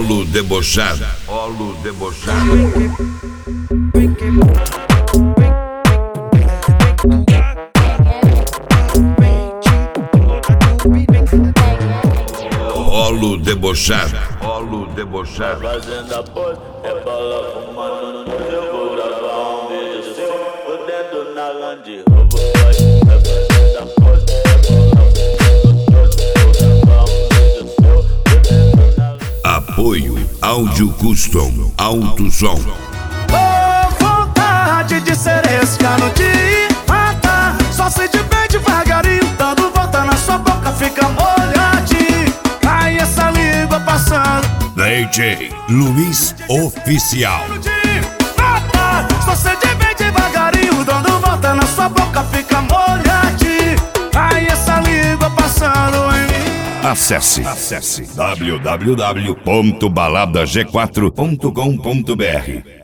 Olo debochado. Olo debochado. Olo debochado. Olo debochado. Fazenda pode, é bala fumando no eu vou gravar um vídeo seu, fudendo na Land Rover. É fazenda pode, é bala fumando no eu vou gravar um vídeo seu, fudendo na Land Rover. Apoio Áudio Custom Alto Som. Oh, vontade de ser esse cano de matar. Só se de bem devagarinho, dando volta na sua boca, fica molhadinho. Aí essa língua passando. DJ Luiz Oficial. Só se de bem devagarinho, dando volta na sua boca, fica molhadinho. Aí essa língua passando em mim. Acesse www.baladag4.com.br